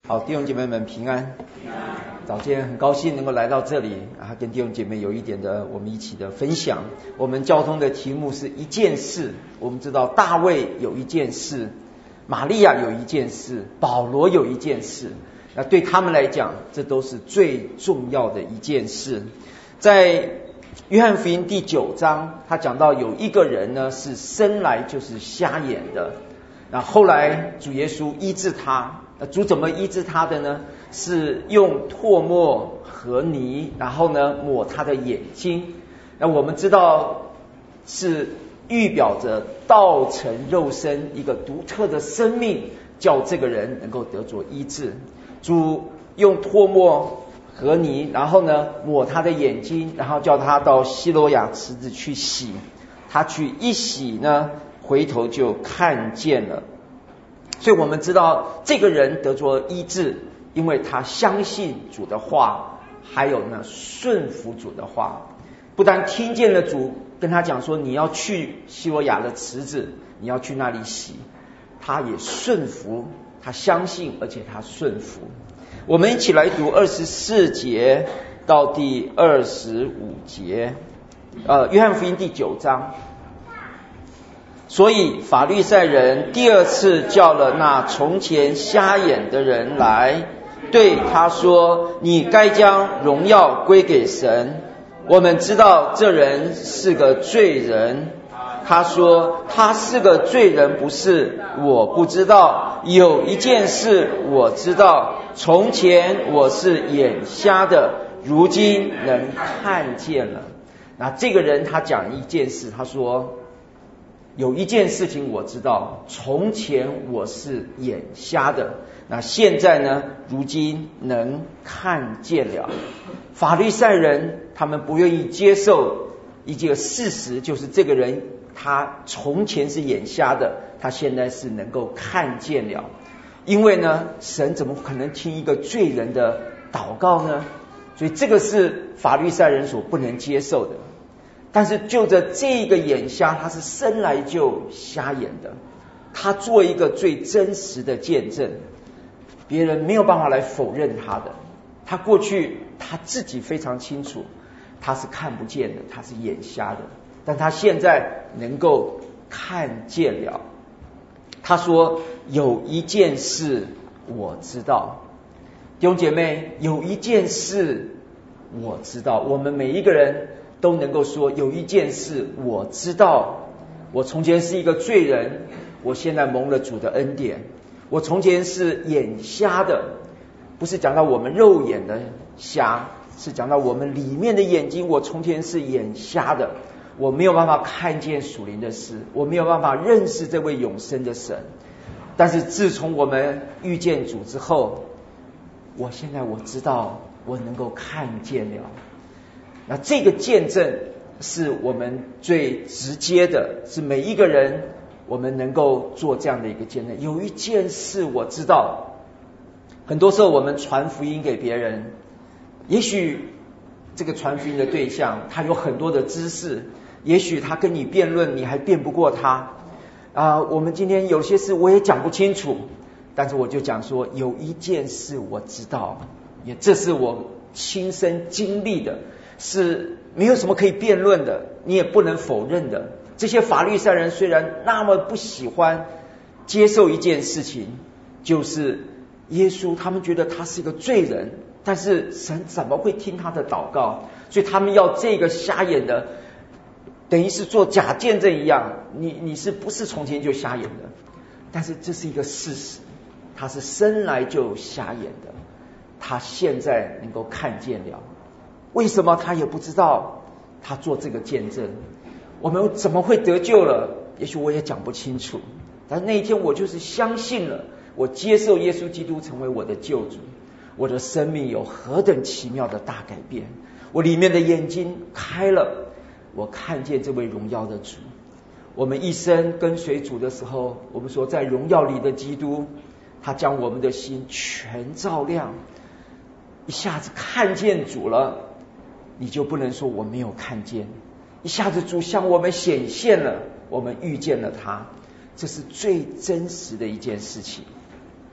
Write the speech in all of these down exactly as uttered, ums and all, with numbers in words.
好，弟兄姐妹们平安。平安。早间很高兴能够来到这里啊，跟弟兄姐妹有一点的我们一起的分享。我们交通的题目是一件事。我们知道大卫有一件事，玛利亚有一件事，保罗有一件事。那对他们来讲，这都是最重要的一件事。在约翰福音第九章，他讲到有一个人呢是生来就是瞎眼的，那后来主耶稣医治他。主怎么医治他的呢？是用唾沫和泥，然后呢抹他的眼睛。那我们知道是预表着道成肉身一个独特的生命，叫这个人能够得着医治。主用唾沫和泥，然后呢抹他的眼睛，然后叫他到西罗亚池子去洗。他去一洗呢，回头就看见了。所以我们知道这个人得着医治，因为他相信主的话，还有呢顺服主的话。不但听见了主跟他讲说你要去西罗亚的池子，你要去那里洗，他也顺服，他相信，而且他顺服。我们一起来读二十四节到第二十五节，呃，约翰福音第九章。所以法利赛人第二次叫了那从前瞎眼的人来，对他说，你该将荣耀归给神，我们知道这人是个罪人。他说，他是个罪人不是，我不知道。有一件事我知道，从前我是眼瞎的，如今能看见了。那这个人他讲一件事，他说，有一件事情我知道，从前我是眼瞎的，那现在呢，如今能看见了。法利赛人他们不愿意接受一件事实，就是这个人他从前是眼瞎的，他现在是能够看见了。因为呢，神怎么可能听一个罪人的祷告呢？所以这个是法利赛人所不能接受的。但是就着这个眼瞎，他是生来就瞎眼的，他做一个最真实的见证，别人没有办法来否认他的。他过去他自己非常清楚，他是看不见的，他是眼瞎的，但他现在能够看见了。他说，有一件事我知道。弟兄姐妹，有一件事我知道。我们每一个人都能够说，有一件事我知道，我从前是一个罪人，我现在蒙了主的恩典。我从前是眼瞎的，不是讲到我们肉眼的瞎，是讲到我们里面的眼睛。我从前是眼瞎的，我没有办法看见属灵的事，我没有办法认识这位永生的神。但是自从我们遇见主之后，我现在我知道，我能够看见了。那这个见证是我们最直接的，是每一个人我们能够做这样的一个见证。有一件事我知道，很多时候我们传福音给别人，也许这个传福音的对象他有很多的知识，也许他跟你辩论你还辩不过他啊、呃。我们今天有些事我也讲不清楚，但是我就讲说，有一件事我知道，也这是我亲身经历的，是没有什么可以辩论的，你也不能否认的。这些法利赛人虽然那么不喜欢接受一件事情，就是耶稣，他们觉得他是一个罪人，但是神怎么会听他的祷告？所以他们要这个瞎眼的，等于是做假见证一样，你你是不是从前就瞎眼的？但是这是一个事实，他是生来就瞎眼的，他现在能够看见了。为什么他也不知道？他做这个见证，我们怎么会得救了？也许我也讲不清楚，但那一天我就是相信了，我接受耶稣基督成为我的救主，我的生命有何等奇妙的大改变。我里面的眼睛开了，我看见这位荣耀的主。我们一生跟随主的时候，我们说在荣耀里的基督，他将我们的心全照亮，一下子看见主了，你就不能说我没有看见。一下子主向我们显现了，我们遇见了他，这是最真实的一件事情。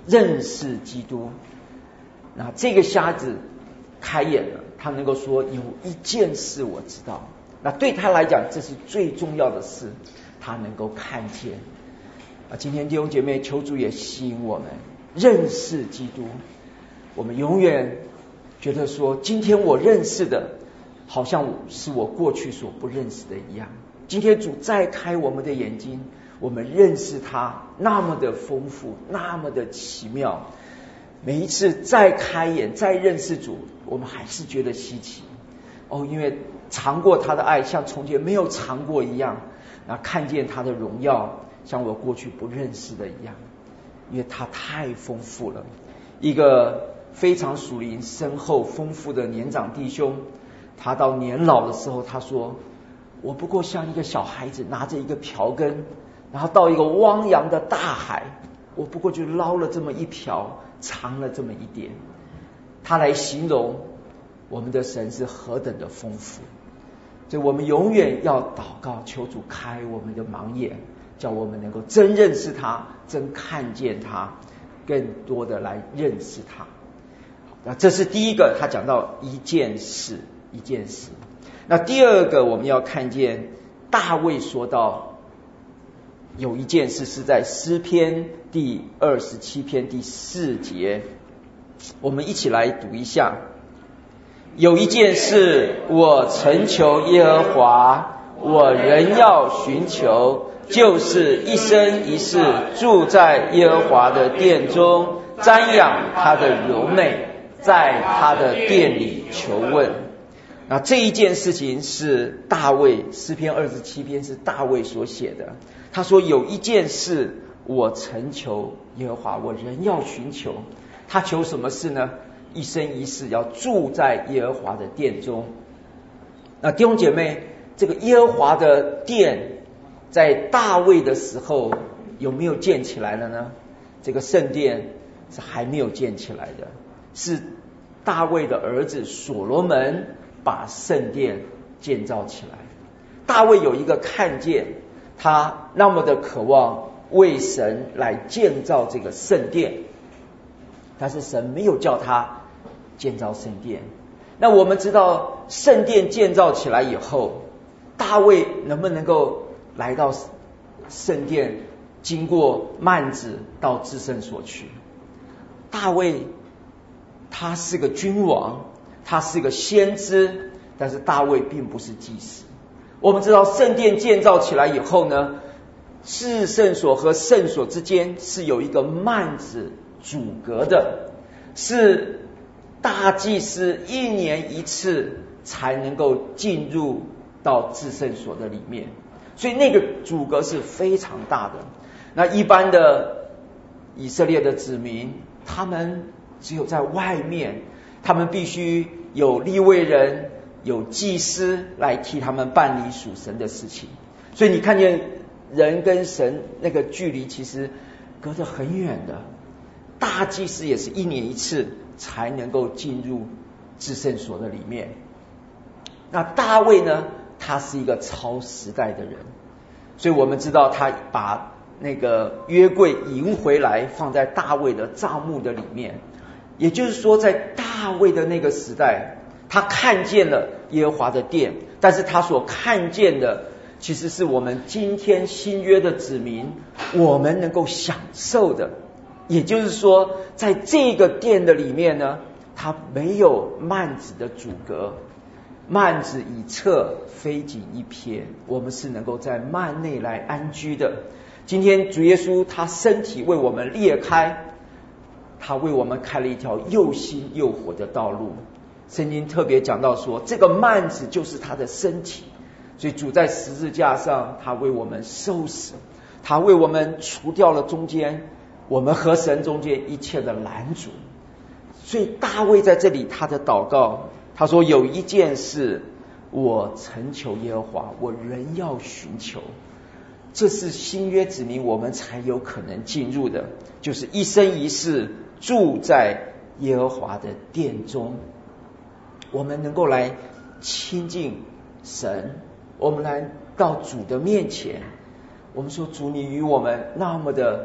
认识基督。那这个瞎子开眼了，他能够说有一件事我知道，那对他来讲这是最重要的事，他能够看见。啊，今天弟兄姐妹，求主也吸引我们认识基督。我们永远觉得说，今天我认识的好像是我过去所不认识的一样。今天主再开我们的眼睛，我们认识他那么的丰富，那么的奇妙。每一次再开眼再认识主，我们还是觉得稀奇哦，因为尝过他的爱像从前没有尝过一样，那看见他的荣耀像我过去不认识的一样，因为他太丰富了。一个非常属灵深厚丰富的年长弟兄，他到年老的时候，他说我不过像一个小孩子拿着一个瓢羹，然后到一个汪洋的大海，我不过就捞了这么一瓢，尝了这么一点。他来形容我们的神是何等的丰富。所以我们永远要祷告，求主开我们的盲眼，叫我们能够真认识他，真看见他，更多的来认识他。那这是第一个，他讲到一件事，一件事。那第二个，我们要看见大卫说到有一件事，是在诗篇第二十七篇第四节，我们一起来读一下。有一件事我曾求耶和华，我仍要寻求，就是一生一世住在耶和华的殿中，瞻仰他的柔美，在他的殿里求问。那这一件事情是大卫，诗篇二十七篇是大卫所写的。他说有一件事我曾求耶和华，我仍要寻求。他求什么事呢？一生一世要住在耶和华的殿中。那弟兄姐妹，这个耶和华的殿在大卫的时候有没有建起来了呢？这个圣殿是还没有建起来的，是大卫的儿子所罗门把圣殿建造起来。大卫有一个看见，他那么的渴望为神来建造这个圣殿，但是神没有叫他建造圣殿。那我们知道圣殿建造起来以后，大卫能不能够来到圣殿，经过幔子到至圣所去？大卫他是个君王，他是个先知，但是大卫并不是祭司。我们知道圣殿建造起来以后呢，至圣所和圣所之间是有一个幔子阻隔的，是大祭司一年一次才能够进入到至圣所的里面，所以那个阻隔是非常大的。那一般的以色列的子民，他们只有在外面，他们必须有利未人，有祭司来替他们办理属神的事情。所以你看见人跟神那个距离其实隔得很远的。大祭司也是一年一次才能够进入至圣所的里面。那大卫呢，他是一个超时代的人，所以我们知道他把那个约柜迎回来，放在大卫的帐幕的里面。也就是说，在大卫的那个时代，他看见了耶和华的殿，但是他所看见的其实是我们今天新约的子民我们能够享受的。也就是说，在这个殿的里面呢，它没有幔子的阻隔，幔子以侧，非仅一瞥，我们是能够在幔内来安居的。今天主耶稣他身体为我们裂开，他为我们开了一条又新又活的道路。圣经特别讲到说，这个幔子就是他的身体，所以主在十字架上他为我们受死，他为我们除掉了中间我们和神中间一切的拦阻。所以大卫在这里他的祷告，他说有一件事我曾求耶和华，我仍要寻求。这是新约子民我们才有可能进入的，就是一生一世住在耶和华的殿中。我们能够来亲近神，我们来到主的面前。我们说主，你与我们那么的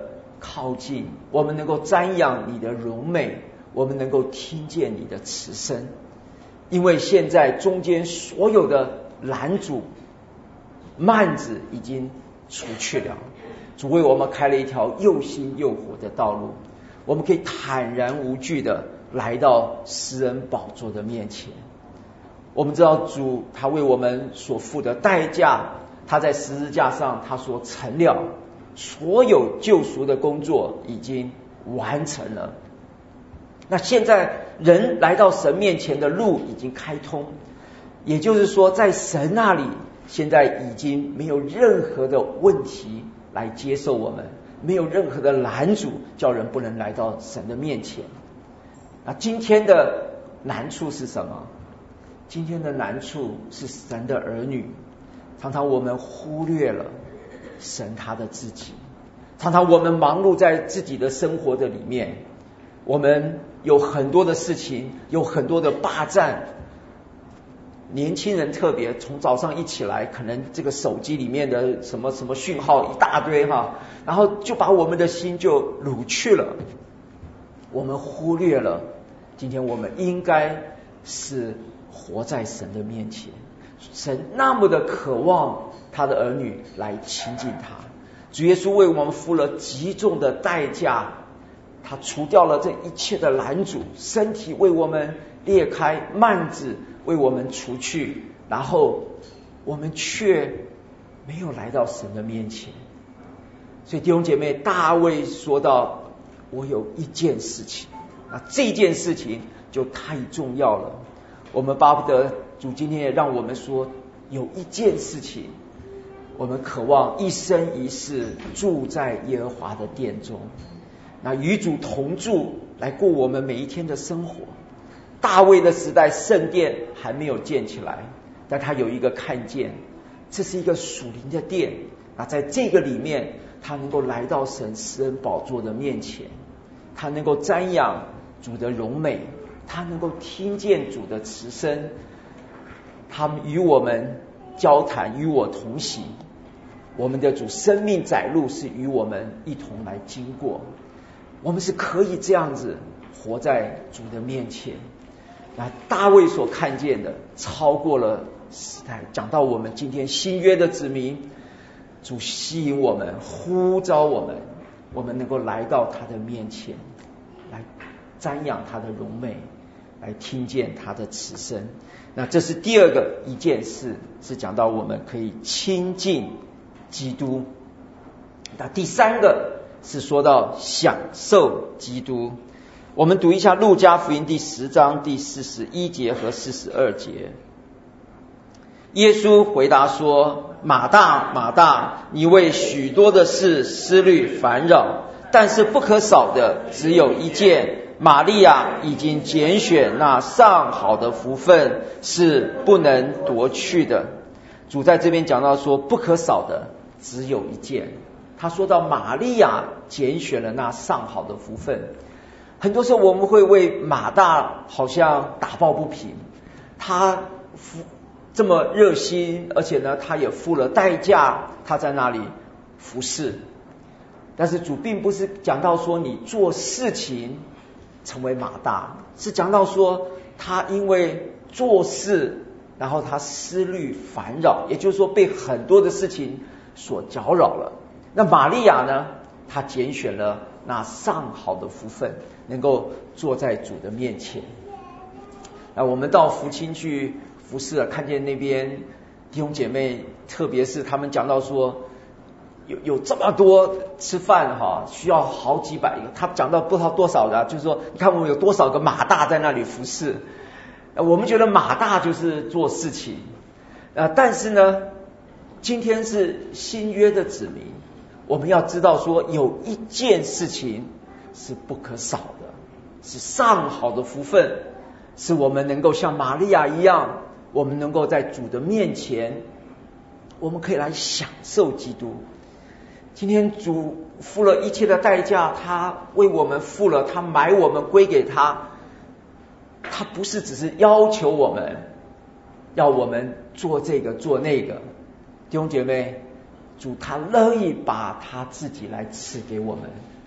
靠近，我们能够瞻仰你的荣美，我们能够听见你的慈声。因为现在中间所有的拦阻幔子已经除去了，主为我们开了一条又新又活的道路，我们可以坦然无惧的来到施恩宝座的面前。我们知道主他为我们所付的代价，他在十字架上他所成了，所有救赎的工作已经完成了。那现在人来到神面前的路已经开通，也就是说在神那里现在已经没有任何的问题来接受我们，没有任何的拦阻叫人不能来到神的面前。那今天的难处是什么？今天的难处是神的儿女常常我们忽略了神他的自己，常常我们忙碌在自己的生活的里面，我们有很多的事情，有很多的霸占。年轻人特别从早上一起来，可能这个手机里面的什么什么讯号一大堆哈，然后就把我们的心就掳去了。我们忽略了今天我们应该是活在神的面前，神那么的渴望他的儿女来亲近他。主耶稣为我们付了极重的代价，他除掉了这一切的拦阻，身体为我们裂开，幔子为我们除去，然后我们却没有来到神的面前。所以弟兄姐妹，大卫说到我有一件事情，那这件事情就太重要了。我们巴不得主今天也让我们说，有一件事情我们渴望一生一世住在耶和华的殿中，那与主同住，来过我们每一天的生活。大卫的时代圣殿还没有建起来，但他有一个看见，这是一个属灵的殿，那在这个里面他能够来到神施恩宝座的面前，他能够瞻仰主的荣美，他能够听见主的慈声，他们与我们交谈，与我同行。我们的主生命载路是与我们一同来经过，我们是可以这样子活在主的面前。那大卫所看见的超过了时代，讲到我们今天新约的子民，主吸引我们，呼召我们，我们能够来到他的面前，来瞻仰他的荣美，来听见他的慈声。那这是第二个一件事，是讲到我们可以亲近基督。那第三个是说到享受基督。我们读一下路加福音第十章第四十一节和四十二节。耶稣回答说，马大马大，你为许多的事思虑烦扰，但是不可少的只有一件，玛利亚已经拣选那上好的福分，是不能夺去的。主在这边讲到说，不可少的只有一件，他说到玛利亚拣选了那上好的福分。很多时候我们会为马大好像打抱不平，他这么热心，而且呢他也付了代价，他在那里服侍。但是主并不是讲到说你做事情成为马大，是讲到说他因为做事，然后他思虑烦扰，也就是说被很多的事情所搅扰了。那玛利亚呢，她拣选了那上好的福分，能够坐在主的面前。那我们到福清去服侍了，看见那边弟兄姐妹，特别是他们讲到说有有这么多吃饭哈，需要好几百个，他讲到不知道多少的，就是说你看我们有多少个马大在那里服侍。我们觉得马大就是做事情，呃，但是呢，今天是新约的子民，我们要知道说有一件事情是不可少的，是上好的福分，是我们能够像玛利亚一样，我们能够在主的面前，我们可以来享受基督。今天主付了一切的代价，他为我们付了，他买我们归给他，他不是只是要求我们，要我们做这个做那个。弟兄姐妹，主他乐意把他自己来赐给我们，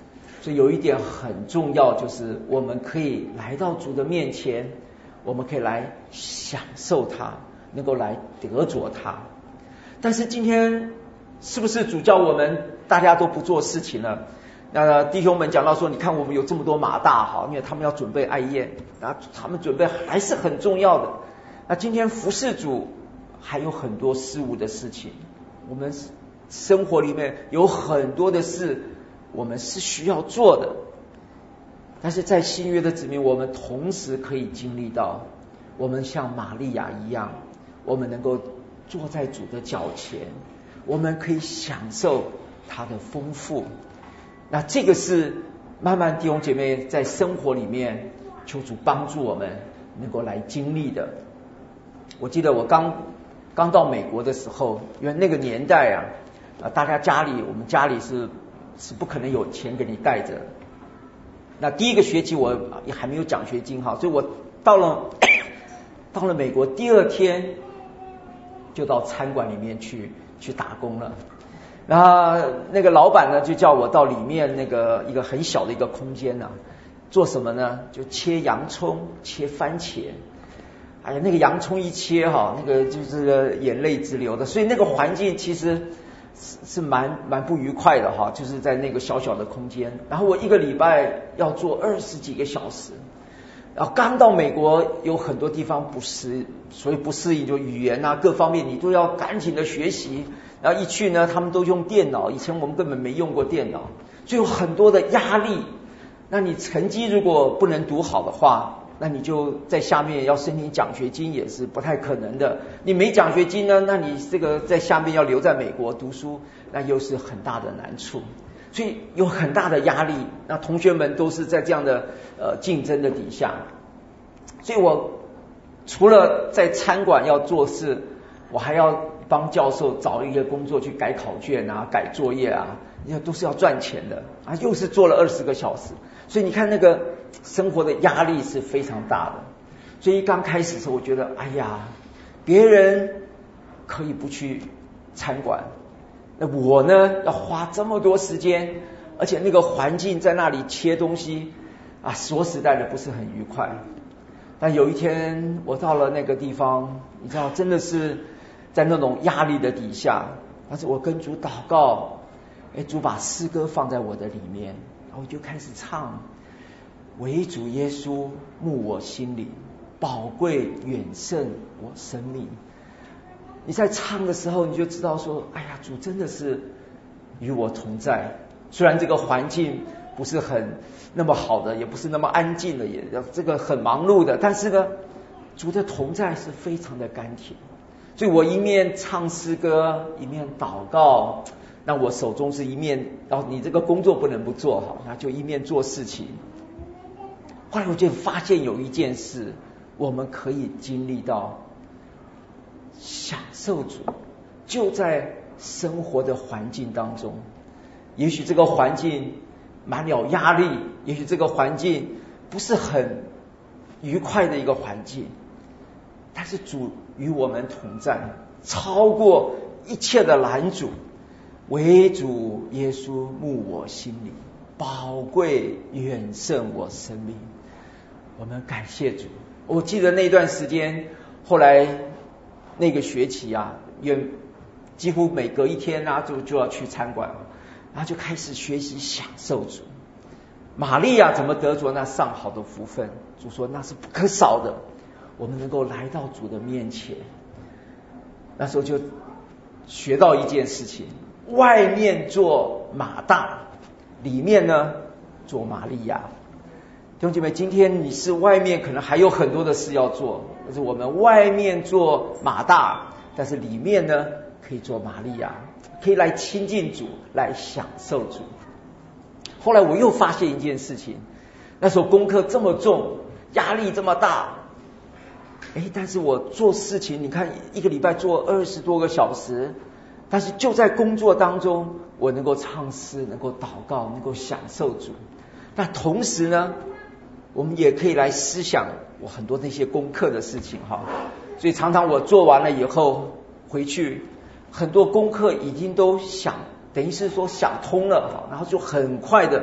所以有一点很重要，就是我们可以来到主的面前，我们可以来享受他，能够来得着他。但是今天是不是主叫我们大家都不做事情了？那弟兄们讲到说，你看我们有这么多马大哈，因为他们要准备爱宴，那他们准备还是很重要的。那今天服侍主还有很多事务的事情，我们生活里面有很多的事我们是需要做的。但是在新约的子民，我们同时可以经历到，我们像玛利亚一样，我们能够坐在主的脚前，我们可以享受他的丰富。那这个是慢慢弟兄姐妹在生活里面求主帮助我们能够来经历的。我记得我刚刚到美国的时候，因为那个年代啊，啊大家家里我们家里是是不可能有钱给你带着。那第一个学期我也还没有奖学金哈，所以我到了到了美国第二天就到餐馆里面去去打工了。然后那个老板呢就叫我到里面那个一个很小的一个空间啊，做什么呢？就切洋葱、切番茄。哎呀，那个洋葱一切哈，那个就是眼泪直流的。所以那个环境其实是是蛮蛮不愉快的哈，就是在那个小小的空间。然后我一个礼拜要做二十几个小时。然后刚到美国有很多地方不适，所以不适应，就语言啊各方面你都要赶紧的学习。然后一去呢，他们都用电脑，以前我们根本没用过电脑，就有很多的压力。那你成绩如果不能读好的话，那你就在下面要申请奖学金也是不太可能的。你没奖学金呢，那你这个在下面要留在美国读书，那又是很大的难处。所以有很大的压力，那同学们都是在这样的呃竞争的底下。所以我除了在餐馆要做事，我还要帮教授找一个工作去改考卷啊、改作业啊，因为都是要赚钱的啊，又是做了二十个小时。所以你看那个生活的压力是非常大的。所以刚开始的时候我觉得，哎呀，别人可以不去餐馆，那我呢要花这么多时间，而且那个环境在那里切东西啊，说实在的不是很愉快。但有一天我到了那个地方，你知道真的是在那种压力的底下，但是我跟主祷告，哎，主把诗歌放在我的里面，然后我就开始唱，唯主耶稣慕我心灵，宝贵远胜我生命。你在唱的时候你就知道说，哎呀，主真的是与我同在。虽然这个环境不是很那么好的，也不是那么安静的，也这个很忙碌的，但是呢，主的同在是非常的甘甜。所以我一面唱诗歌，一面祷告，那我手中是一面，然后你这个工作不能不做好，那就一面做事情。后来我就发现有一件事，我们可以经历到享受主，就在生活的环境当中。也许这个环境满了压力，也许这个环境不是很愉快的一个环境，但是主与我们同在，超过一切的拦阻。唯主耶稣慕我心灵，宝贵远胜我生命。我们感谢主。我记得那段时间，后来那个学期啊，也几乎每隔一天啊，就就要去餐馆，然后就开始学习享受主。玛利亚怎么得着那上好的福分？主说那是不可少的。我们能够来到主的面前，那时候就学到一件事情：外面做马大，里面呢做玛利亚。弟兄姐妹，今天你是外面可能还有很多的事要做，但是我们外面做马大，但是里面呢可以做玛利亚，可以来亲近主，来享受主。后来我又发现一件事情，那时候功课这么重，压力这么大，哎，但是我做事情，你看一个礼拜做二十多个小时，但是就在工作当中，我能够唱诗，能够祷告，能够享受主。那同时呢，我们也可以来思想我很多那些功课的事情哈。所以常常我做完了以后回去，很多功课已经都想，等于是说想通了哈，然后就很快的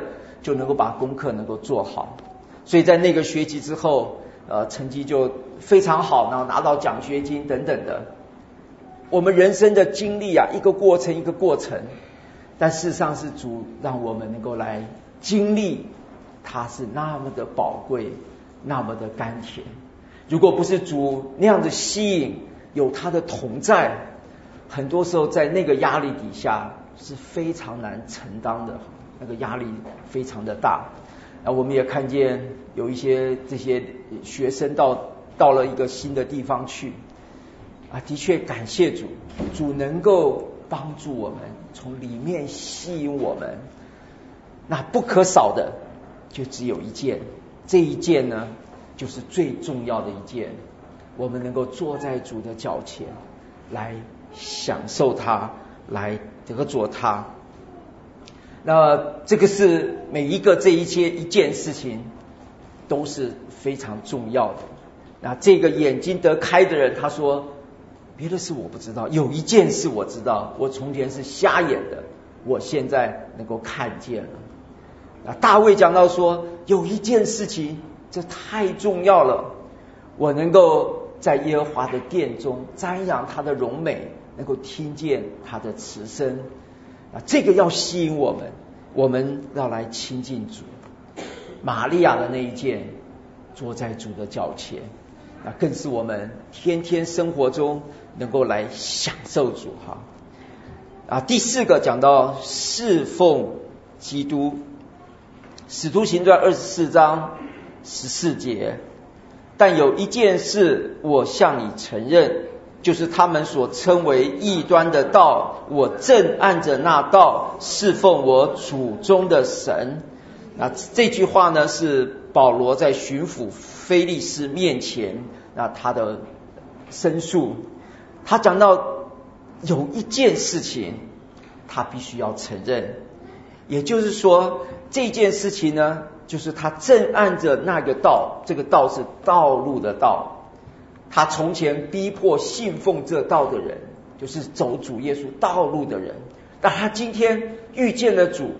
就能够把功课能够做好。所以在那个学期之后，呃，成绩就非常好，然后拿到奖学金等等的。我们人生的经历啊，一个过程一个过程，但事实上是主让我们能够来经历，它是那么的宝贵，那么的甘甜。如果不是主那样的吸引，有他的同在，很多时候在那个压力底下是非常难承担的，那个压力非常的大。啊，我们也看见有一些这些学生到到了一个新的地方去，啊，的确感谢主，主能够帮助我们，从里面吸引我们。那不可少的就只有一件，这一件呢，就是最重要的一件，我们能够坐在主的脚前，来享受它，来得着它。那这个是每一个这一些一件事情都是非常重要的。那这个眼睛得开的人，他说别的事我不知道，有一件事我知道，我从前是瞎眼的，我现在能够看见了。那大卫讲到说，有一件事情这太重要了，我能够在耶和华的殿中瞻仰他的荣美，能够听见他的慈声。啊，这个要吸引我们，我们要来亲近主。玛利亚的那一件，坐在主的脚前，那更是我们天天生活中能够来享受主哈。啊，第四个讲到侍奉基督，使徒行传二十四章十四节，但有一件事我向你承认，就是他们所称为异端的道，我正按着那道侍奉我主中的神。那这句话呢，是保罗在巡抚腓力斯面前，那他的申诉。他讲到有一件事情他必须要承认，也就是说这件事情呢，就是他正按着那个道，这个道是道路的道，他从前逼迫信奉这道的人，就是走主耶稣道路的人，但他今天遇见了主，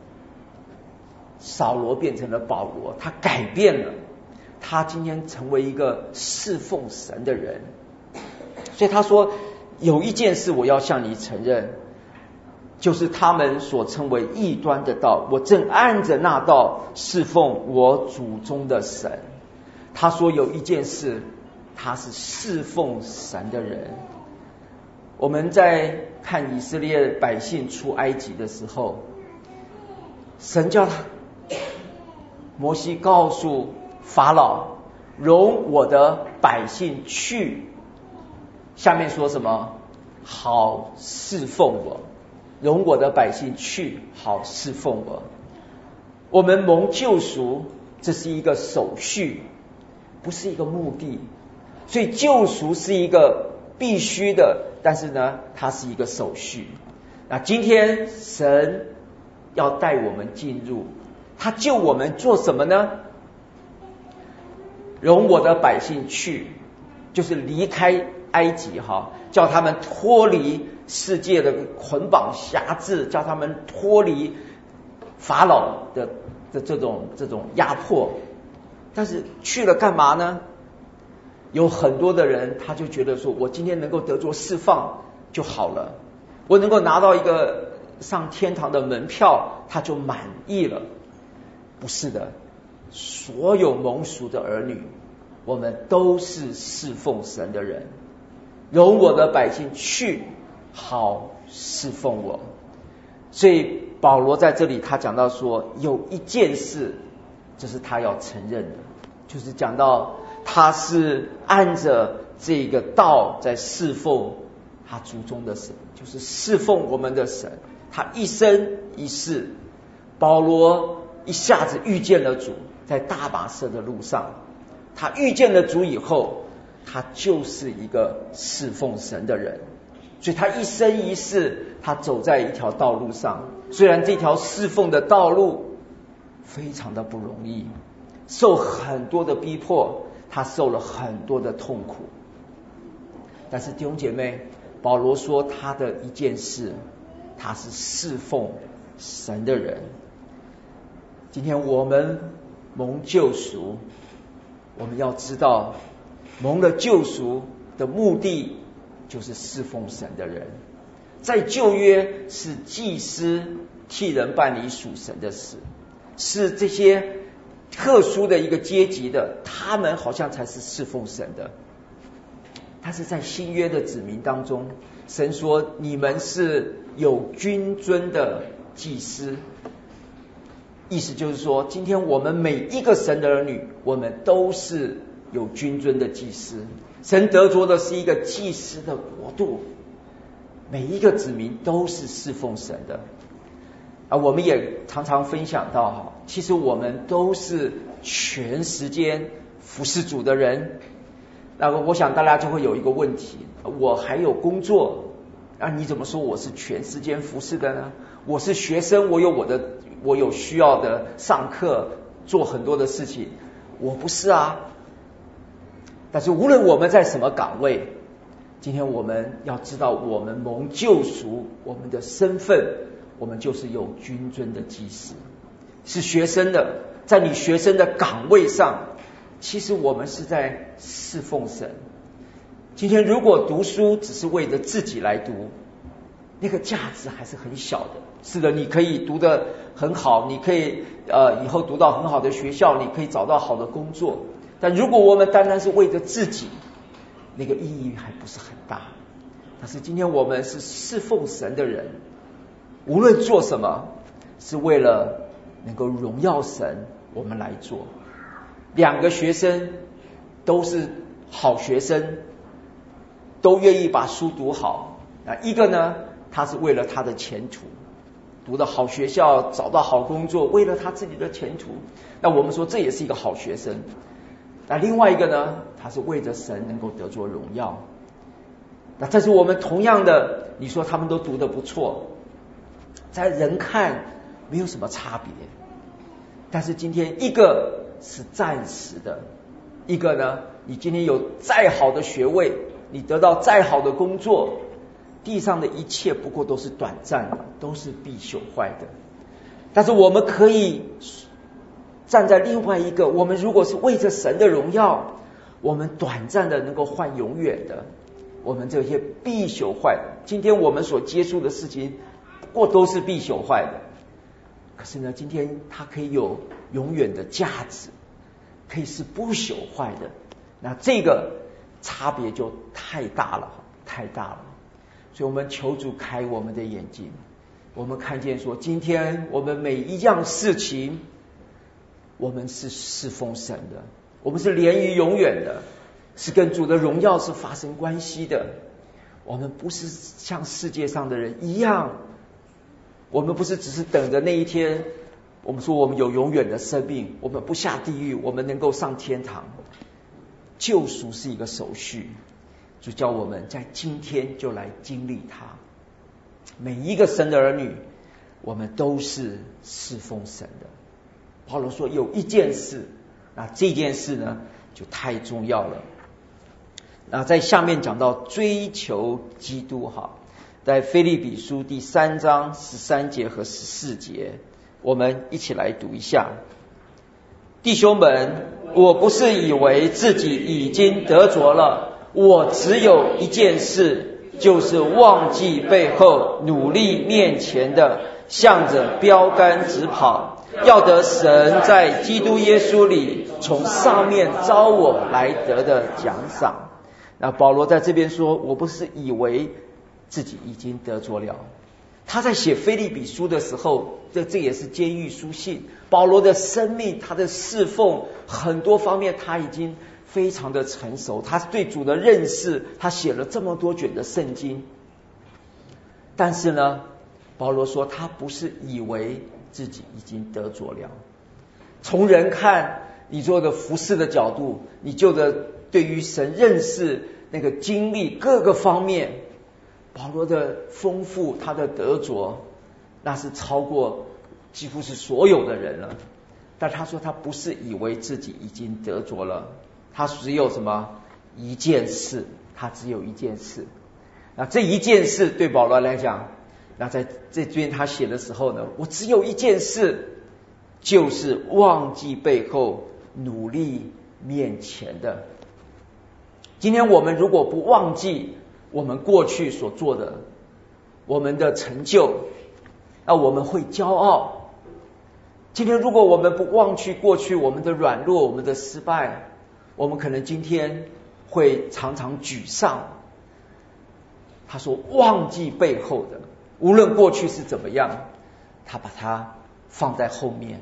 扫罗变成了保罗，他改变了，他今天成为一个侍奉神的人。所以他说有一件事我要向你承认，就是他们所称为异端的道，我正按着那道侍奉我主中的神。他说有一件事，他是侍奉神的人。我们在看以色列百姓出埃及的时候，神叫他摩西告诉法老，容我的百姓去，下面说什么？好侍奉我，容我的百姓去，好侍奉我。我们蒙救赎，这是一个手续，不是一个目的。所以救赎是一个必须的，但是呢，它是一个手续。那今天神要带我们进入，他救我们做什么呢？容我的百姓去，就是离开埃及哈，叫他们脱离世界的捆绑辖制，叫他们脱离法老的的这种这种压迫。但是去了干嘛呢？有很多的人他就觉得说，我今天能够得着释放就好了，我能够拿到一个上天堂的门票，他就满意了。不是的，所有蒙赎的儿女，我们都是侍奉神的人。容我的百姓去，好侍奉我。所以保罗在这里他讲到说，有一件事，这是他要承认的，就是讲到他是按着这个道在侍奉他主中的神，就是侍奉我们的神。他一生一世，保罗一下子遇见了主，在大马色的路上，他遇见了主以后，他就是一个侍奉神的人。所以他一生一世，他走在一条道路上，虽然这条侍奉的道路非常的不容易，受很多的逼迫，他受了很多的痛苦，但是弟兄姐妹，保罗说他的一件事，他是侍奉神的人。 今天我们蒙救赎，我们要知道蒙了救赎的目的就是侍奉神的人。在旧约是祭司替人办理属神的事，是这些特殊的一个阶级的，他们好像才是侍奉神的。但是在新约的子民当中，神说你们是有君尊的祭司，意思就是说今天我们每一个神的儿女，我们都是有君尊的祭司。神得着的是一个祭司的国度，每一个子民都是侍奉神的。啊，我们也常常分享到哈，其实我们都是全时间服侍主的人。那我想大家就会有一个问题，我还有工作，啊，你怎么说我是全时间服侍的呢？我是学生，我有我的，我有需要的上课，做很多的事情，我不是啊。但是无论我们在什么岗位，今天我们要知道，我们蒙救赎，我们的身份，我们就是有君尊的祭司，是学生的，在你学生的岗位上，其实我们是在侍奉神。今天如果读书只是为着自己来读，那个价值还是很小的。是的，你可以读得很好，你可以呃以后读到很好的学校，你可以找到好的工作。但如果我们单单是为着自己，那个意义还不是很大。但是今天我们是侍奉神的人，无论做什么，是为了能够荣耀神，我们来做。两个学生都是好学生，都愿意把书读好。那一个呢，他是为了他的前途，读到好学校，找到好工作，为了他自己的前途。那我们说这也是一个好学生。那另外一个呢，他是为着神能够得着荣耀。那这是我们同样的，你说他们都读得不错，在人看没有什么差别。但是今天一个是暂时的，一个呢，你今天有再好的学位，你得到再好的工作，地上的一切不过都是短暂的，都是必朽坏的。但是我们可以站在另外一个，我们如果是为着神的荣耀，我们短暂的能够换永远的，我们这些必朽坏的，今天我们所接触的事情不过都是必朽坏的。可是呢，今天它可以有永远的价值，可以是不朽坏的，那这个差别就太大了，太大了。所以我们求主开我们的眼睛，我们看见说，今天我们每一样事情，我们是侍奉神的，我们是连于永远的，是跟主的荣耀是发生关系的。我们不是像世界上的人一样，我们不是只是等着那一天，我们说我们有永远的生命，我们不下地狱，我们能够上天堂。救赎是一个手续，就叫我们在今天就来经历它。每一个神的儿女，我们都是侍奉神的。保罗说有一件事，那这件事呢就太重要了。那在下面讲到追求基督哈，在腓立比书第三章十三节和十四节，我们一起来读一下。弟兄们，我不是以为自己已经得着了，我只有一件事，就是忘记背后，努力面前的，向着标杆直跑，要得神在基督耶稣里从上面招我来得的奖赏。那保罗在这边说，我不是以为自己已经得着了。他在写腓立比书的时候，这这也是监狱书信，保罗的生命，他的侍奉，很多方面他已经非常的成熟，他对主的认识，他写了这么多卷的圣经。但是呢，保罗说他不是以为自己已经得着了。从人看，你做的服侍的角度，你就的对于神认识那个经历各个方面，保罗的丰富，他的得着，那是超过几乎是所有的人了。但他说他不是以为自己已经得着了，他只有什么一件事，他只有一件事。那这一件事对保罗来讲，那在这边他写的时候呢，我只有一件事， 就是忘记背后，努力面前的。今天我们如果不忘记我们过去所做的，我们的成就，那我们会骄傲。今天如果我们不忘记过去我们的软弱，我们的失败，我们可能今天会常常沮丧。他说忘记背后的，无论过去是怎么样，他把它放在后面，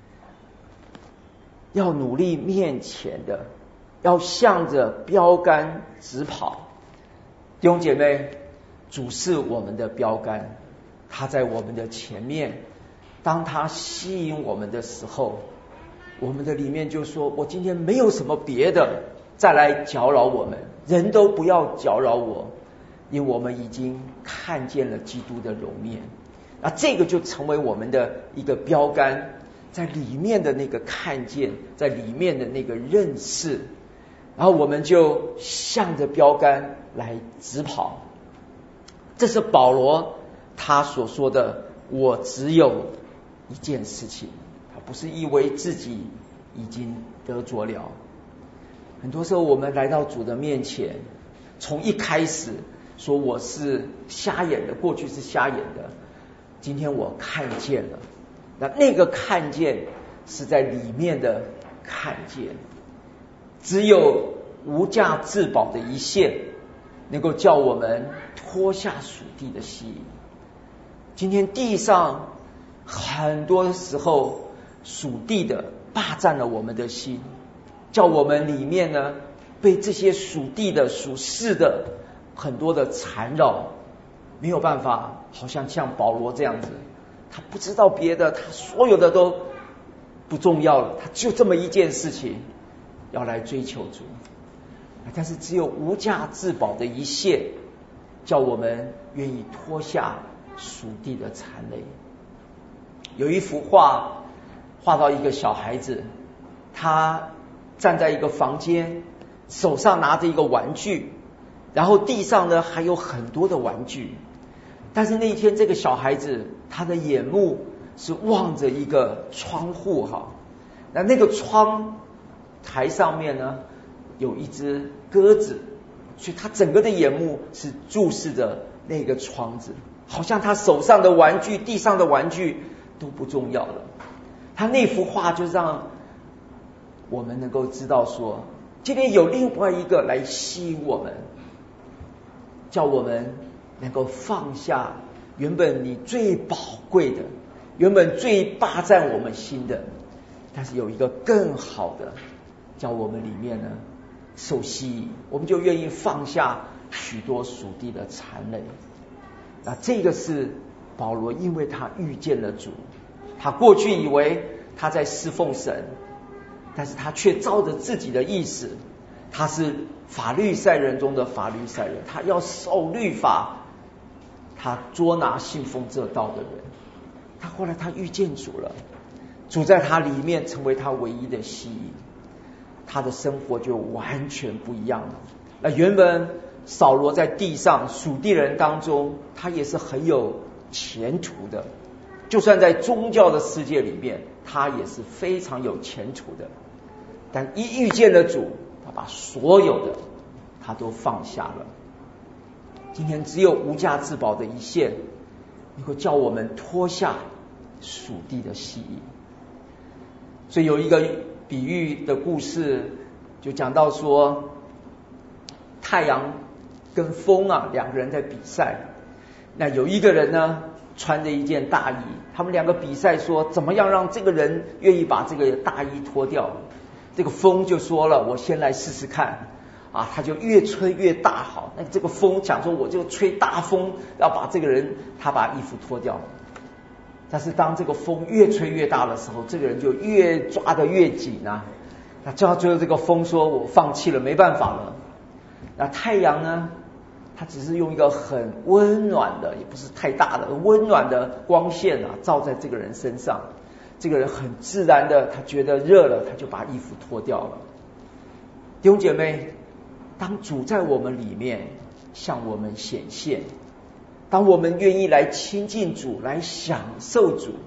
要努力面前的，要向着标杆直跑。弟兄姐妹，主是我们的标杆，他在我们的前面，当他吸引我们的时候，我们的里面就说，我今天没有什么别的再来搅扰我们，人都不要搅扰我，因为我们已经看见了基督的容面。那这个就成为我们的一个标杆，在里面的那个看见，在里面的那个认识，然后我们就向着标杆来直跑。这是保罗他所说的，我只有一件事情，他不是以为自己已经得着了。很多时候我们来到主的面前，从一开始说我是瞎眼的，过去是瞎眼的，今天我看见了。那那个看见是在里面的看见，只有无价至宝的一线，能够叫我们脱下属地的吸引。今天地上很多时候属地的霸占了我们的心，叫我们里面呢被这些属地的属世的很多的缠绕，没有办法，好像像保罗这样子，他不知道别的，他所有的都不重要了，他就这么一件事情要来追求主。但是只有无价至宝的一线，叫我们愿意脱下属地的缠累。有一幅画画到一个小孩子，他站在一个房间，手上拿着一个玩具，然后地上呢还有很多的玩具。但是那一天这个小孩子他的眼目是望着一个窗户哈，那那个窗台上面呢有一只鸽子，所以他整个的眼目是注视着那个窗子，好像他手上的玩具地上的玩具都不重要了。他那幅画就让我们能够知道说，今天有另外一个来吸引我们，叫我们能够放下原本你最宝贵的，原本最霸占我们心的，但是有一个更好的叫我们里面呢受吸引，我们就愿意放下许多属地的缠累。那这个是保罗，因为他遇见了主，他过去以为他在侍奉神，但是他却照着自己的意思，他是法律赛人中的法律赛人，他要守律法，他捉拿信奉这道的人。他后来他遇见主了，主在他里面成为他唯一的吸引，他的生活就完全不一样了。那原本扫罗在地上属地人当中，他也是很有前途的，就算在宗教的世界里面，他也是非常有前途的。但一遇见了主，他把所有的他都放下了。今天只有无价至宝的一线，能够叫我们脱下属地的吸引。所以有一个比喻的故事，就讲到说，太阳跟风啊两个人在比赛。那有一个人呢穿着一件大衣，他们两个比赛说怎么样让这个人愿意把这个大衣脱掉。这个风就说了，我先来试试看啊，他就越吹越大。好，那这个风想说我就吹大风，要把这个人他把衣服脱掉。但是当这个风越吹越大的时候，这个人就越抓得越紧啊。那到最后这个风说我放弃了，没办法了。那太阳呢，它只是用一个很温暖的，也不是太大的温暖的光线啊，照在这个人身上。这个人很自然的，他觉得热了，他就把衣服脱掉了。弟兄姐妹，当主在我们里面向我们显现，当我们愿意来亲近主，来享受主，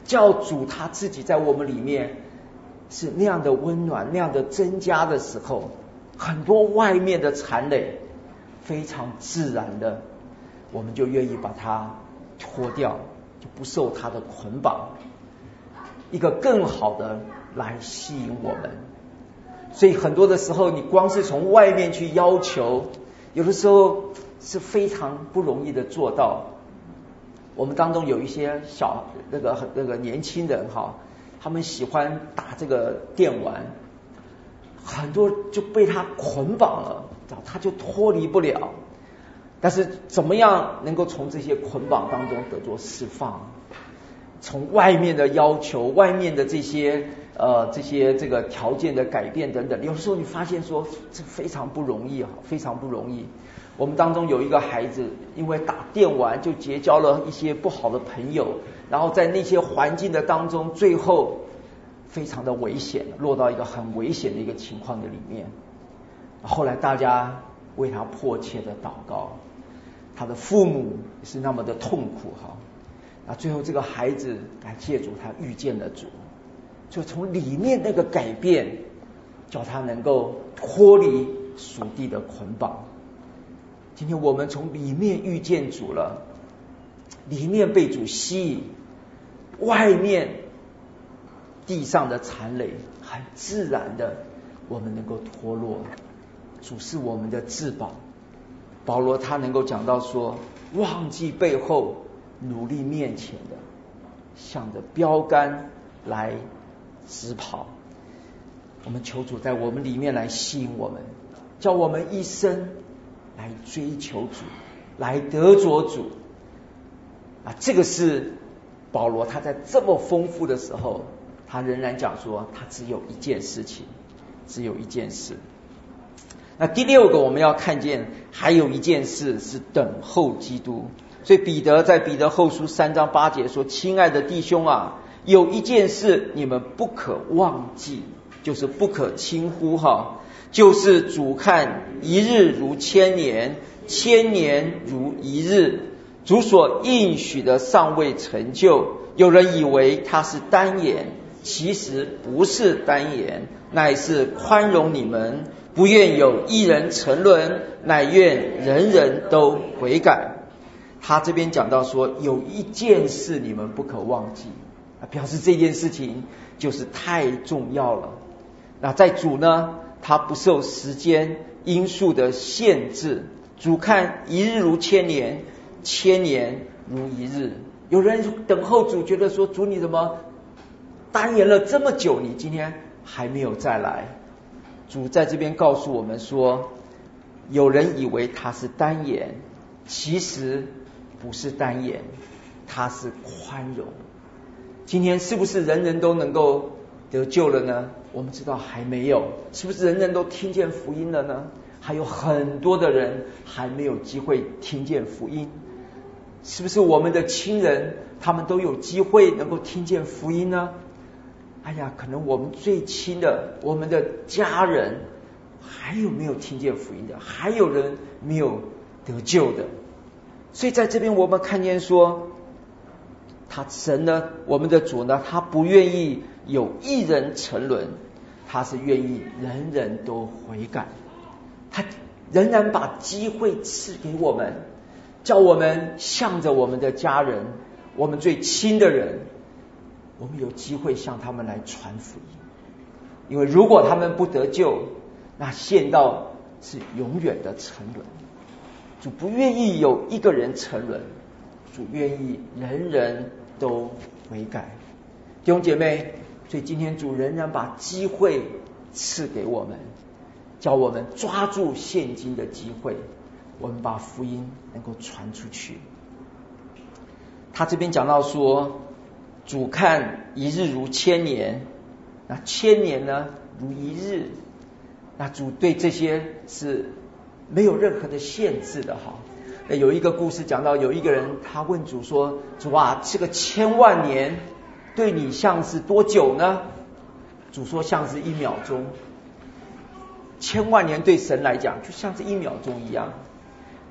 叫主他自己在我们里面是那样的温暖，那样的增加的时候，很多外面的缠累非常自然的，我们就愿意把它脱掉，就不受它的捆绑，一个更好的来吸引我们。所以很多的时候，你光是从外面去要求，有的时候是非常不容易的做到。我们当中有一些小那个那个年轻人哈，他们喜欢打这个电玩，很多就被他捆绑了，他就脱离不了。但是怎么样能够从这些捆绑当中得着释放？从外面的要求，外面的这些呃这些这个条件的改变等等，有时候你发现说这非常不容易啊，非常不容易。我们当中有一个孩子，因为打电玩就结交了一些不好的朋友，然后在那些环境的当中，最后非常的危险，落到一个很危险的一个情况的里面。后来大家为他迫切的祷告，他的父母也是那么的痛苦哈。那最后这个孩子来借主，他遇见了主，就从里面那个改变，叫他能够脱离属地的捆绑。今天我们从里面遇见主了，里面被主吸引，外面地上的缠累很自然的我们能够脱落。主是我们的至宝。保罗他能够讲到说，忘记背后，努力面前的，向着标杆来直跑。我们求主在我们里面来吸引我们，叫我们一生来追求主，来得着主啊！这个是保罗他在这么丰富的时候，他仍然讲说，他只有一件事情，只有一件事。那第六个我们要看见，还有一件事是等候基督。所以彼得在彼得后书三章八节说，亲爱的弟兄啊，有一件事你们不可忘记，就是不可轻忽哈，就是主看一日如千年，千年如一日。主所应许的尚未成就，有人以为他是单言，其实不是单言，乃是宽容你们，不愿有一人沉沦，乃愿人人都悔改。他这边讲到说，有一件事你们不可忘记，表示这件事情就是太重要了。那在主呢，他不受时间因素的限制，主看一日如千年，千年如一日。有人等候主，觉得说，主你怎么单言了这么久，你今天还没有再来？主在这边告诉我们说，有人以为他是单言，其实不是单言，他是宽容。今天是不是人人都能够得救了呢？我们知道还没有。是不是人人都听见福音了呢？还有很多的人还没有机会听见福音。是不是我们的亲人他们都有机会能够听见福音呢？哎呀，可能我们最亲的我们的家人还有没有听见福音的，还有人没有得救的。所以在这边我们看见说，他神呢，我们的主呢，他不愿意有一人沉沦，他是愿意人人都悔改。他仍然把机会赐给我们，叫我们向着我们的家人，我们最亲的人，我们有机会向他们来传福音。因为如果他们不得救，那陷到是永远的沉沦。主不愿意有一个人沉沦，主愿意人人都悔改。弟兄姐妹，所以今天主仍然把机会赐给我们，叫我们抓住现今的机会，我们把福音能够传出去。他这边讲到说，主看一日如千年，那千年呢如一日。那主对这些是没有任何的限制的哈。有一个故事讲到，有一个人他问主说，主啊，这个千万年对你像是多久呢？主说像是一秒钟。千万年对神来讲就像是一秒钟一样。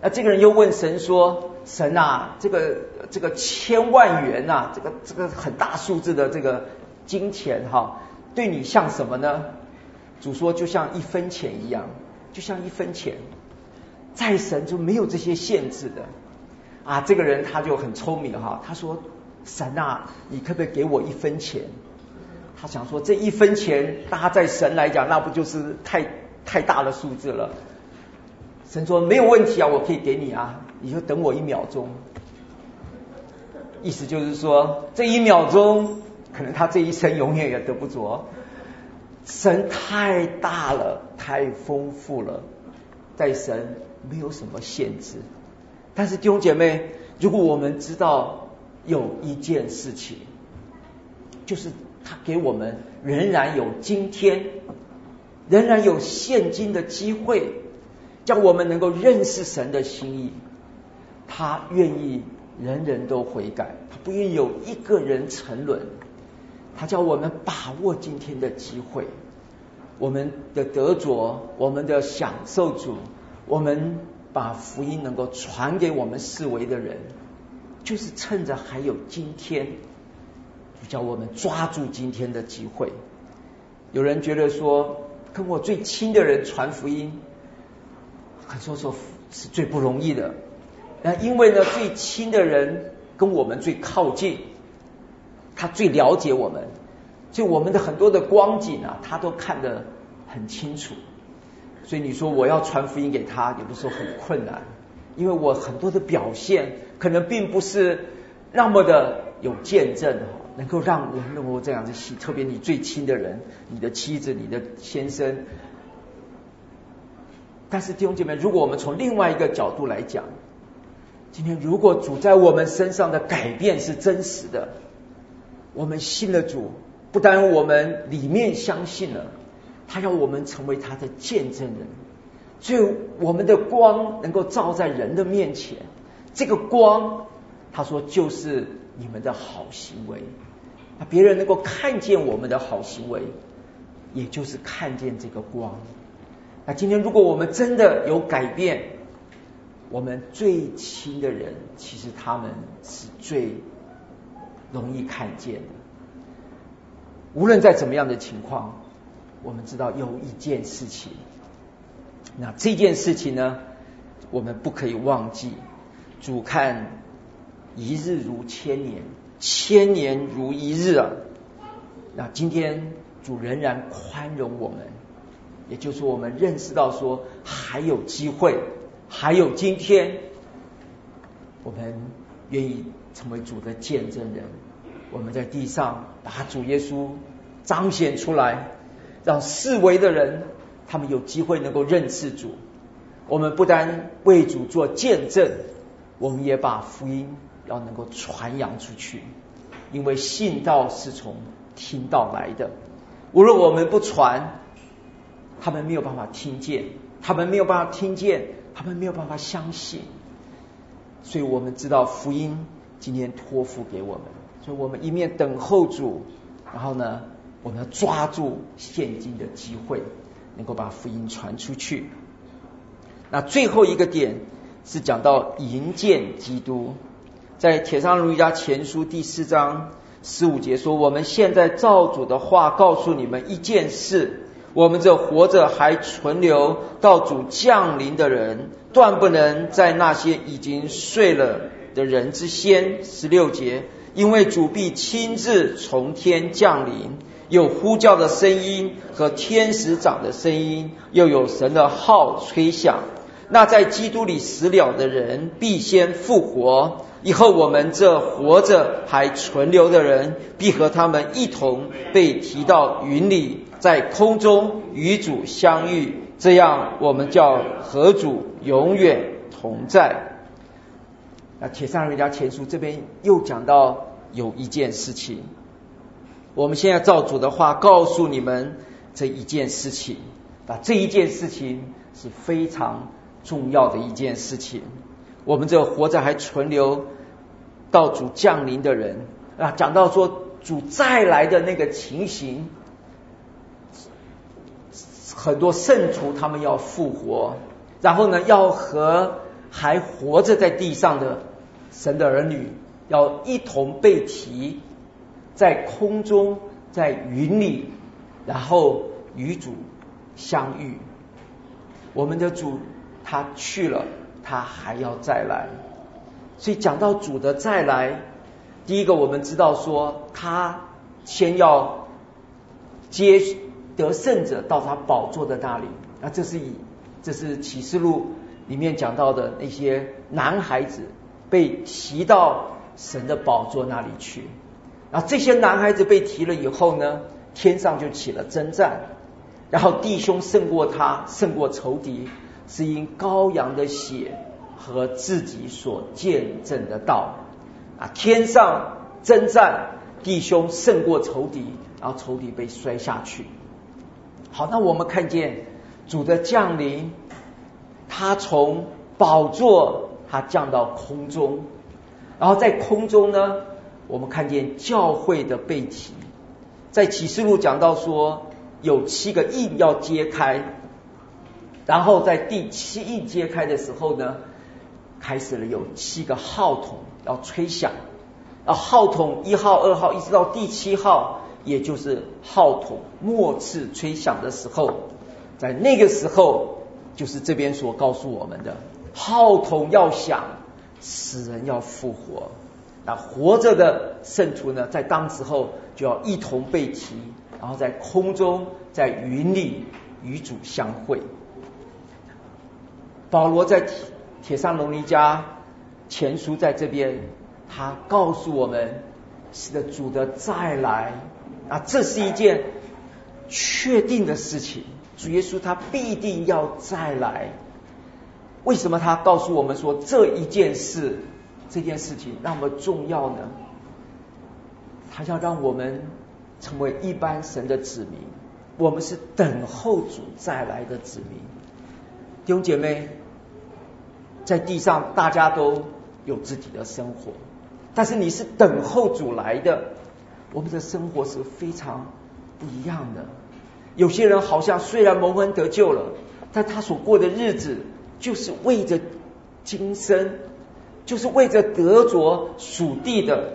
那这个人又问神说：神啊，这个这个千万元啊，这个这个很大数字的这个金钱哈，对你像什么呢？主说就像一分钱一样，就像一分钱，在神就没有这些限制的啊。这个人他就很聪明哈，他说：神啊，你可不可以给我一分钱？他想说这一分钱，他在神来讲，那不就是太太大的数字了？神说没有问题啊，我可以给你啊，你就等我一秒钟。意思就是说，这一秒钟，可能他这一生永远也得不着。神太大了，太丰富了，在神没有什么限制。但是弟兄姐妹，如果我们知道有一件事情，就是他给我们仍然有今天，仍然有现今的机会，叫我们能够认识神的心意。他愿意人人都悔改，他不愿意有一个人沉沦。他叫我们把握今天的机会，我们的得着，我们的享受主，我们把福音能够传给我们四围的人，就是趁着还有今天，就叫我们抓住今天的机会。有人觉得说，跟我最亲的人传福音，很多时候是最不容易的。那因为呢，最亲的人跟我们最靠近，他最了解我们，就我们的很多的光景啊，他都看得很清楚。所以你说我要传福音给他，有的时候很困难，因为我很多的表现可能并不是那么的有见证，能够让人能够这样子喜，特别你最亲的人，你的妻子，你的先生。但是弟兄姐妹，如果我们从另外一个角度来讲，今天如果主在我们身上的改变是真实的，我们信了主，不但我们里面相信了，他要我们成为他的见证人，所以我们的光能够照在人的面前。这个光，他说就是你们的好行为，那别人能够看见我们的好行为，也就是看见这个光。那今天如果我们真的有改变，我们最亲的人，其实他们是最容易看见的。无论在怎么样的情况，我们知道有一件事情，那这件事情呢，我们不可以忘记。主看一日如千年，千年如一日啊。那今天主仍然宽容我们，也就是说我们认识到说还有机会，还有今天，我们愿意成为主的见证人。我们在地上把主耶稣彰显出来，让四围的人他们有机会能够认识主。我们不单为主做见证，我们也把福音要能够传扬出去，因为信道是从听道来的。无论我们不传，他们没有办法听见，他们没有办法听见，他们没有办法相信。所以我们知道福音今天托付给我们，所以我们一面等候主，然后呢，我们要抓住现今的机会，能够把福音传出去。那最后一个点是讲到迎见基督，在帖撒罗尼迦前书第四章十五节说，我们现在照主的话告诉你们一件事，我们这活着还存留到主降临的人，断不能在那些已经睡了的人之先。十六节，因为主必亲自从天降临，有呼叫的声音和天使长的声音，又有神的号吹响。那在基督里死了的人必先复活，以后我们这活着还存留的人必和他们一同被提到云里，在空中与主相遇，这样我们叫和主永远同在。那帖撒罗尼迦前书这边又讲到有一件事情，我们现在照主的话告诉你们这一件事情，那这一件事情是非常重要的一件事情。我们这活着还存留到主降临的人啊，讲到说主再来的那个情形，很多圣徒他们要复活，然后呢要和还活着在地上的神的儿女，要一同被提在空中，在云里，然后与主相遇。我们的主他去了，他还要再来。所以讲到主的再来，第一个我们知道说，他先要接得胜者到他宝座的那里。那这是以这是启示录里面讲到的那些男孩子被提到神的宝座那里去。然后这些男孩子被提了以后呢，天上就起了征战，然后弟兄胜过他，胜过仇敌，是因羔羊的血和自己所见证的道。啊，天上征战，弟兄胜过仇敌，然后仇敌被摔下去。好，那我们看见主的降临，他从宝座他降到空中，然后在空中呢，我们看见教会的被提。在启示录讲到说，有七个印要揭开，然后在第七印揭开的时候呢，开始了有七个号筒要吹响。啊，号筒一号、二号，一直到第七号，也就是号筒末次吹响的时候，在那个时候，就是这边所告诉我们的，号筒要响，死人要复活。那活着的圣徒呢，在当时候就要一同被提，然后在空中，在云里与主相会。保罗在帖撒罗尼迦前书在这边，他告诉我们，是的，主的再来啊，这是一件确定的事情。主耶稣他必定要再来。为什么他告诉我们说这一件事，这件事情那么重要呢？他要让我们成为一般神的子民，我们是等候主再来的子民。弟兄姐妹，在地上大家都有自己的生活，但是你是等候主来的，我们的生活是非常不一样的。有些人好像虽然蒙恩得救了，但他所过的日子就是为着今生，就是为着得着属地的。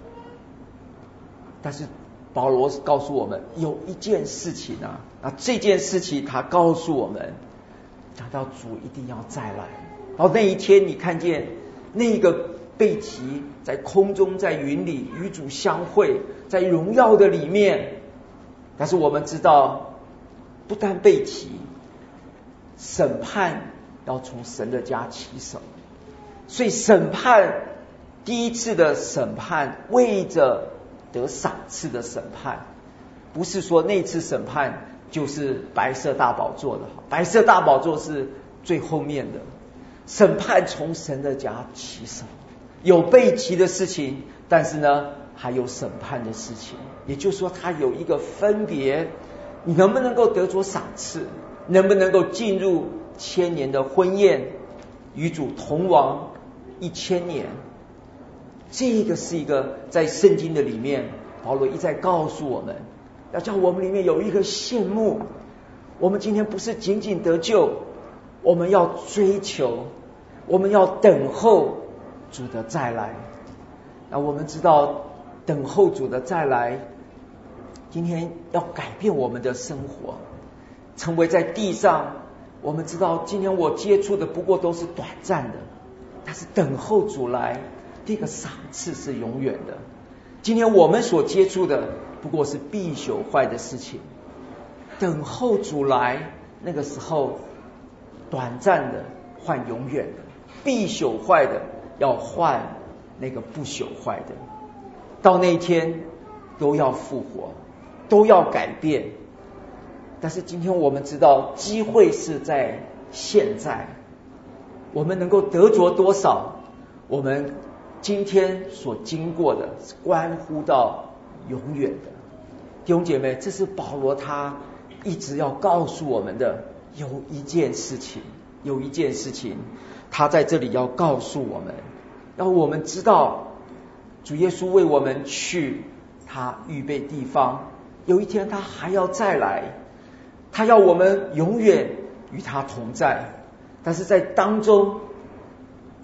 但是保罗告诉我们有一件事情啊，啊这件事情他告诉我们，讲到主一定要再来。然后那一天你看见那个被提在空中，在云里与主相会，在荣耀的里面。但是我们知道，不但被提，审判要从神的家起手。所以审判，第一次的审判为着得赏赐的审判，不是说那次审判就是白色大宝座的，白色大宝座是最后面的。审判从神的家起手，有被提的事情，但是呢还有审判的事情。也就是说它有一个分别，你能不能够得着赏赐，能不能够进入千年的婚宴，与主同王一千年。这个是一个在圣经的里面，保罗一再告诉我们，要叫我们里面有一个羡慕。我们今天不是仅仅得救，我们要追求，我们要等候主的再来。那我们知道等候主的再来，今天要改变我们的生活，成为在地上，我们知道今天我接触的不过都是短暂的，但是等候主来，这个赏赐是永远的。今天我们所接触的不过是必朽坏的事情，等候主来，那个时候短暂的换永远的，必朽坏的要换那个不朽坏的。到那一天都要复活，都要改变。但是今天我们知道机会是在现在，我们能够得着多少，我们今天所经过的是关乎到永远的。弟兄姐妹，这是保罗他一直要告诉我们的。有一件事情，有一件事情他在这里要告诉我们，让我们知道主耶稣为我们去他预备地方，有一天他还要再来，他要我们永远与他同在。但是在当中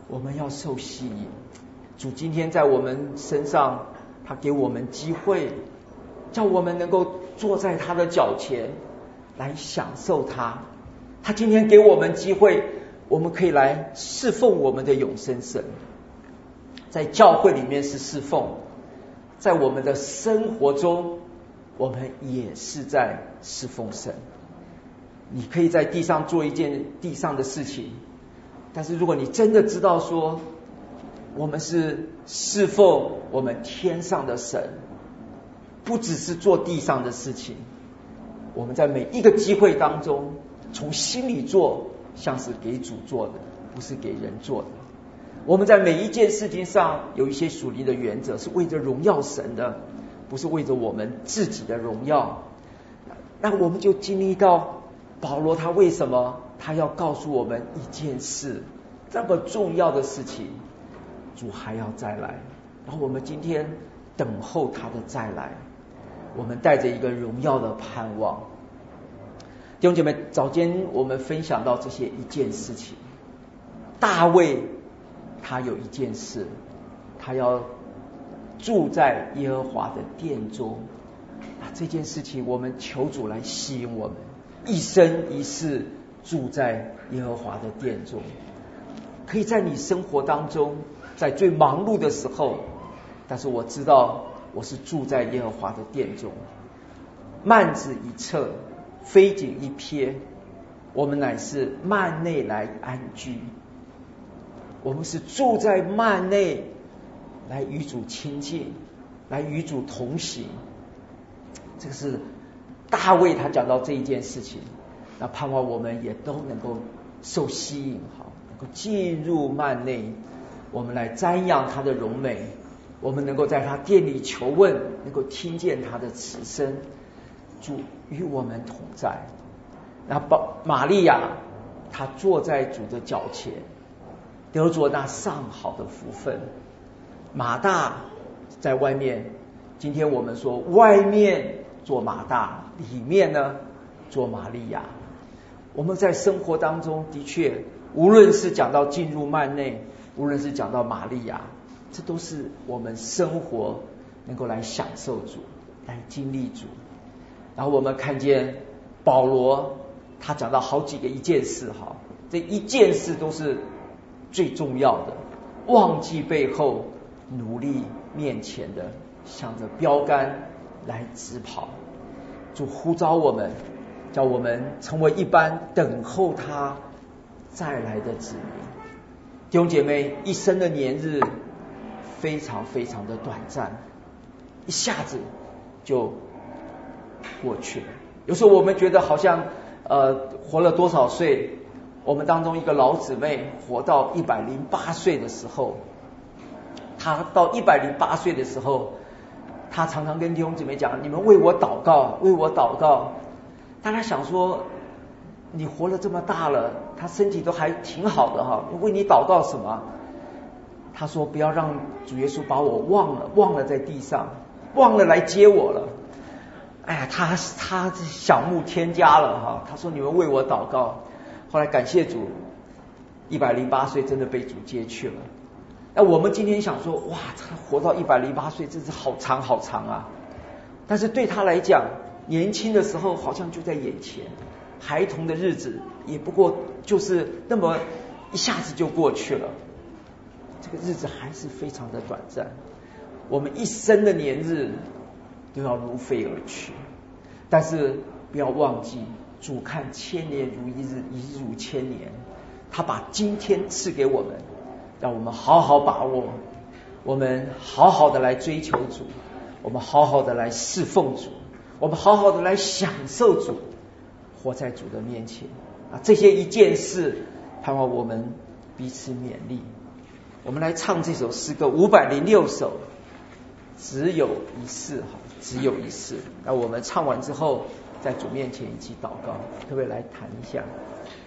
我们要受吸引。主今天在我们身上，他给我们机会，叫我们能够坐在他的脚前来享受他。他今天给我们机会，我们可以来侍奉我们的永生神。在教会里面是侍奉，在我们的生活中，我们也是在侍奉神。你可以在地上做一件地上的事情，但是如果你真的知道说，我们是侍奉我们天上的神，不只是做地上的事情，我们在每一个机会当中，从心里做，像是给主做的，不是给人做的。我们在每一件事情上有一些属灵的原则，是为着荣耀神的，不是为着我们自己的荣耀。那我们就经历到保罗他为什么他要告诉我们一件事，这么重要的事情，主还要再来，然后我们今天等候他的再来，我们带着一个荣耀的盼望。弟兄姐妹，早间我们分享到这些一件事情，大卫他有一件事，他要住在耶和华的殿中。啊，这件事情我们求主来吸引我们，一生一世住在耶和华的殿中。可以在你生活当中，在最忙碌的时候，但是我知道我是住在耶和华的殿中。幔子一侧，飞景一瞥，我们乃是幔内来安居。我们是住在幔内来与主亲近，来与主同行。这个是大卫他讲到这一件事情，那盼望我们也都能够受吸引，好，能够进入幔内，我们来瞻仰他的荣美，我们能够在他殿里求问，能够听见他的慈声，主与我们同在。那玛利亚她坐在主的脚前，得着那上好的福分。马大在外面，今天我们说外面做马大，里面呢做玛利亚。我们在生活当中的确，无论是讲到进入幔内，无论是讲到玛利亚，这都是我们生活能够来享受主，来经历主。然后我们看见保罗他讲到好几个一件事，哈，这一件事都是最重要的，忘记背后，努力面前的，向着标杆来直跑。主呼召我们，叫我们成为一般等候他再来的子民。弟兄姐妹，一生的年日非常非常的短暂，一下子就过去了。有时候我们觉得好像呃活了多少岁，我们当中一个老姊妹活到一百零八岁的时候，她到一百零八岁的时候，她常常跟弟兄姊妹讲，你们为我祷告，为我祷告。大家想说，你活了这么大了，她身体都还挺好的哈，为你祷告什么？她说不要让主耶稣把我忘了，忘了在地上，忘了来接我了。哎呀，他他想慕天家了哈。他说你们为我祷告。后来感谢主，一百零八岁真的被主接去了。那我们今天想说，哇，他活到一百零八岁真是好长好长啊。但是对他来讲，年轻的时候好像就在眼前，孩童的日子也不过就是那么一下子就过去了。这个日子还是非常的短暂，我们一生的年日都要如飞而去。但是不要忘记，主看千年如一日，一日如千年。他把今天赐给我们，让我们好好把握，我们好好的来追求主，我们好好的来侍奉主，我们好好的来享受主，活在主的面前啊！这些一件事，盼望我们彼此勉励。我们来唱这首诗歌五百零六首，只有一次，好，只有一次。那我们唱完之后，在主面前一起祷告，可不可以来弹一下？